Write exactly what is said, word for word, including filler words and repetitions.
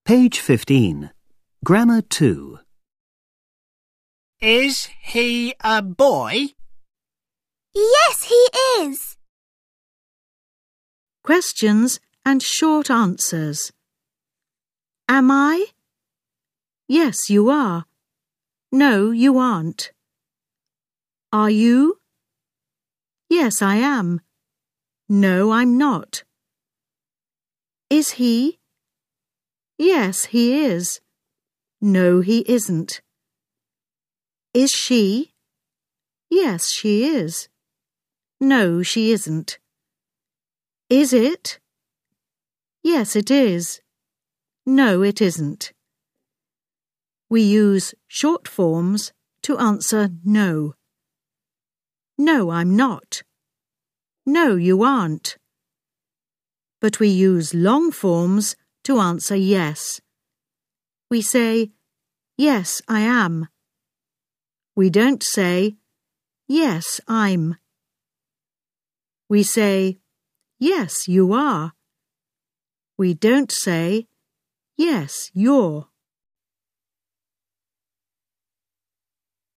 Page fifteen. Grammar two. Is he a boy? Yes, he is. Questions and short answers. Am I? Yes, you are. No, you aren't. Are you? Yes, I am. No, I'm not. Is he? Yes, he is. No, he isn't. Is she? Yes, she is. No, she isn't. Is it? Yes, it is. No, it isn't. We use short forms to answer no. No, I'm not. No, you aren't. But we use long forms to answer yes. We say, yes, I am. We don't say, yes, I'm. We say, yes, you are. We don't say, yes, you're.